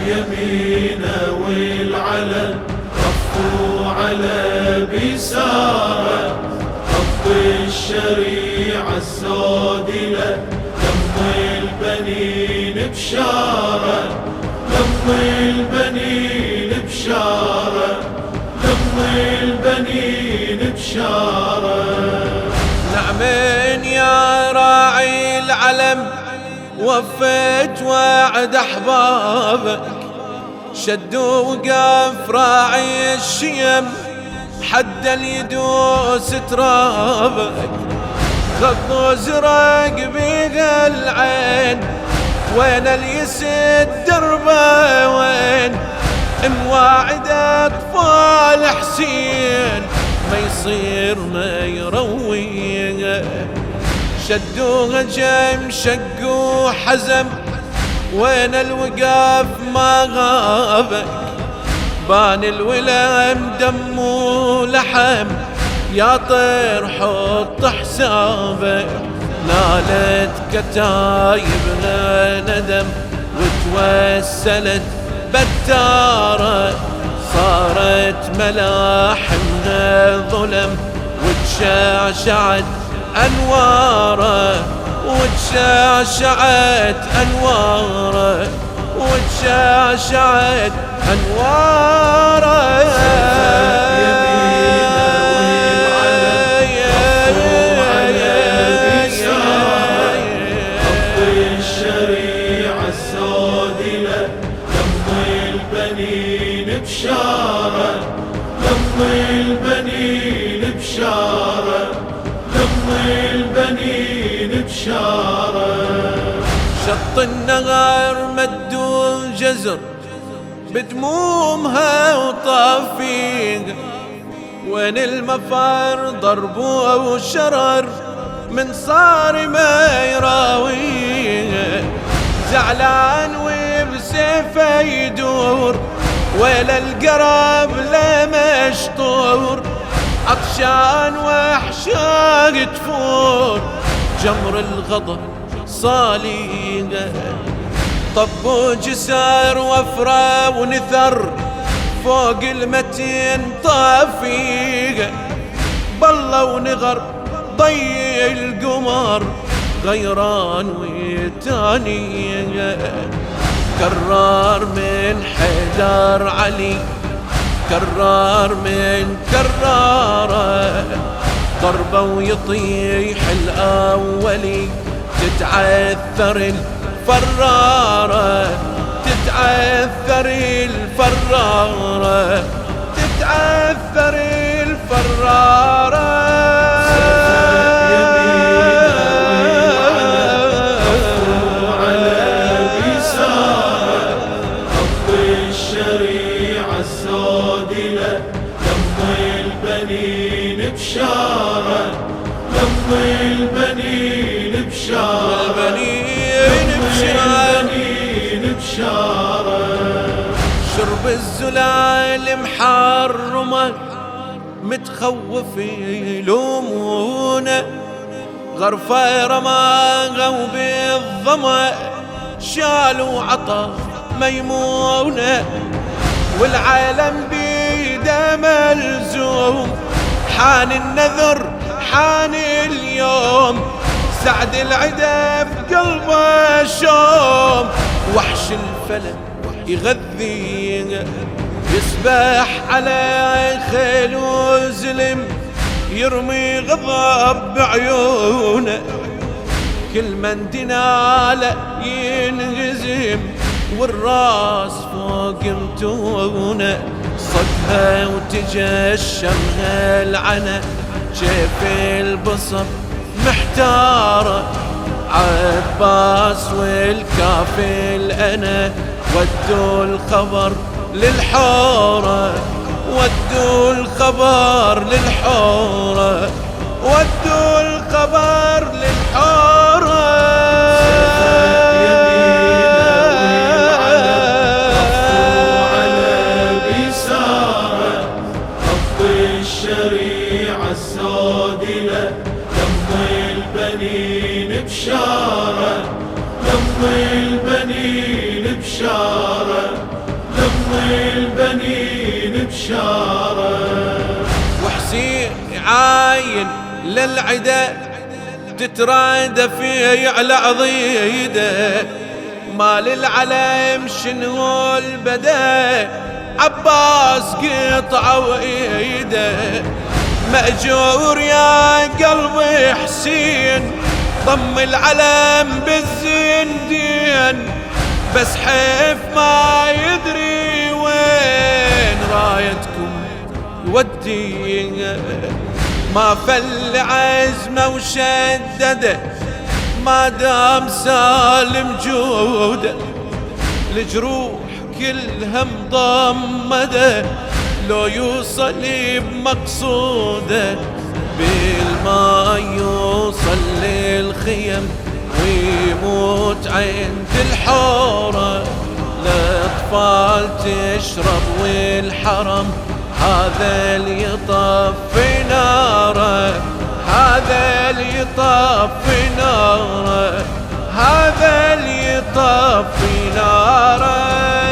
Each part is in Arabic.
يمينه والعلم رفوا على بيساره، خط الشريعة السودلة دم البنين بشارة، دم البنين بشارة، دم البنين بشارة. نعمين يا راعي العلم وفيت وعد أحبابك، شدوا وقف راعي الشيم حد اليدوس ترابك، غضوا زرق بيها العين وين اليسد دربه وين، مواعد أطفال حسين ما يصير ما يرويه، شدوها جيم شقوا حزم وين الوقاف ما غابك، بان الولم دم ولحم يا طير حط حسابك، نالت كتايبنا ندم وتوسلت بتارة، صارت ملاحمنا ظلم وتشعشعت أنواره، وتشعشعت أنواره، وتشعشعت أنواره. بشارة دم البنين بشارة، دم البنين بشارة. شط النهر مدوا الجزر بدمومها وطافيها، وين المفر ضربوا وشرر من صار ما يراويها، زعلان وبسيفه يدور ويلا القرب لا مشطور، عطشان وحشاق تفور جمر الغضب صالينا، طب وجسر وفرة ونثر فوق المتين طافيقة، بالله ونغر ضي القمر غيران ويتانية، كرار من حيدر علي كرار من كرارة، ضربة ويطيح الأولي تتعثر الفرارة، تتعثر الفرارة، تتعثر الفرارة. بشارة دم البنين بشارة، البنين بشارة. شرب الزلال محرمة متخوف يلومونه، غرفة رماها وبالظما شالوا عطا ميمونة، والعالم بيده ملزوم حان النذر حان اليوم، سعد العدا في قلبه شوم، وحش الفلك يغذيه يسبح على خيل وزلم، يرمي غضب بعيونه كل من دناله ينهزم، والراس فوق متونه صدها وتجشمها العنا، شاف البصر محتارة عباس والكافل أنا، ودوا الخبر للحورة، ودوا الخبر للحورة، ودوا الخبر للحورة. الشريعة السودلة دم البنين بشارة، دم البنين بشارة، لم البنين بشارة. وحسين عاين للعدا تترادى فيه على عضيده، ما للعلم شنو البدا، عباس قطعه وايده. مأجور يا قلبي حسين، ضم العلم بالزندين، بس حيف ما يدري وين رايتكم يودي. ما فل عزمه وشدده، ما دام سالم جوده، الجروح كلها مضمده، لو يوصل بمقصوده، بالما يوصل للخيم ويموت عند الحورة. الأطفال تشرب والحرم هذا اللي يطفي ناره، هذا اللي يطفي ناره، هذا اللي يطفي ناره.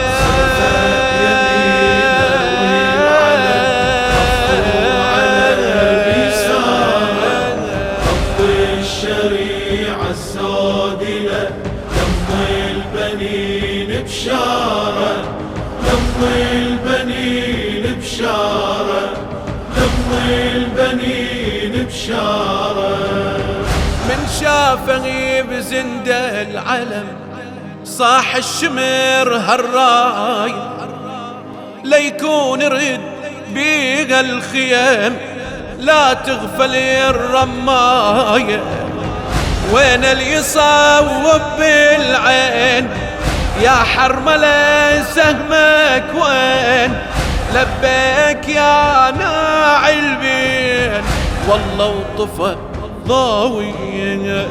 الشريعة السودلة لم البنين بشارة، لم البنين بشارة، لم البنين بشارة. من شافه بزنده العلم صاح الشمر هالراي، ليكون رد بيها الخيام لا تغفل الرماية. وين اللي يصوب بالعين يا حرملة سهمك وين؟ لبيك يا ناعي البين والله وطفى ضاوية.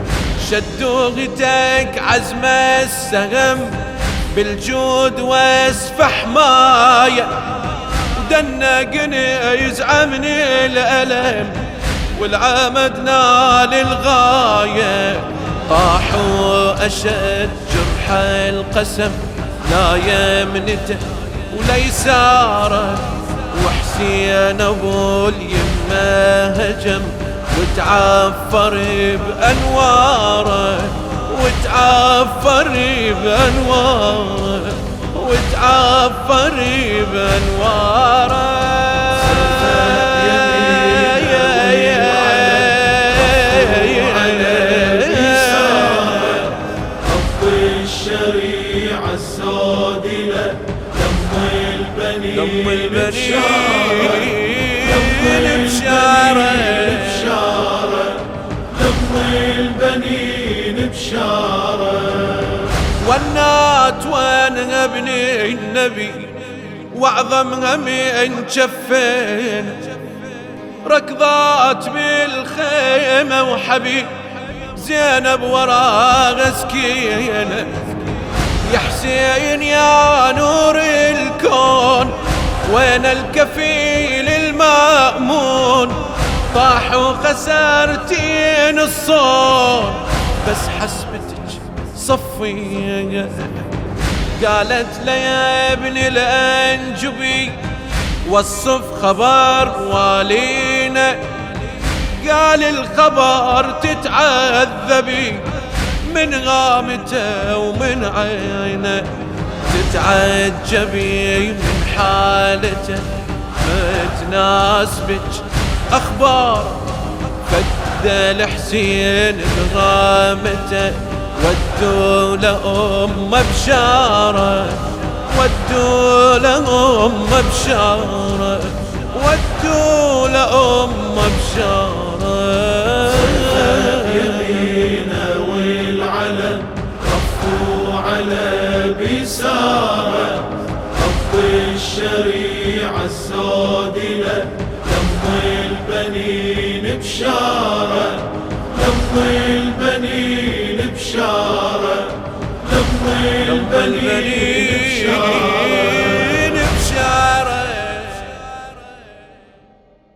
شدوغتك عزم السهم بالجود واسف حماية، ودنقني يزعمني الألم والعمد نال الغاية. طاحوا أشد جرح القسم لا يمنته ولا يساره، وحسين أبو اليمة هجم وتعفر بأنواره، وتعفر بأنواره، وتعفر بأنواره. الشريعة السودلة لم البنين بشارة، لم البنين بشارة، لم البنين بشارة. والنات وين ابني النبي واعظم همين جفين، ركضات بالخيمة وحبيب زينب ورا سكينة. يا حسين يا نور الكون وين الكفيل المأمون؟ طاحوا خسرتين الصون بس حسبتك صفية. قالت لي يا ابن الأنجبي وصف خبر والينا، قال الخبر تتعذبي من غامته ومن عينه، تتعجبي من حالته ما تناسبك أخبار. فد الحسين بغامته ودوا لأمه بشارة، ودوا لأمه بشارة، ودوا لأمه بشارة. يمينه والعلم رفوا على بسارة، رب الشريعة السودلة لم البنين بشارة، لم البنين بشارة، لم البنين بشارة.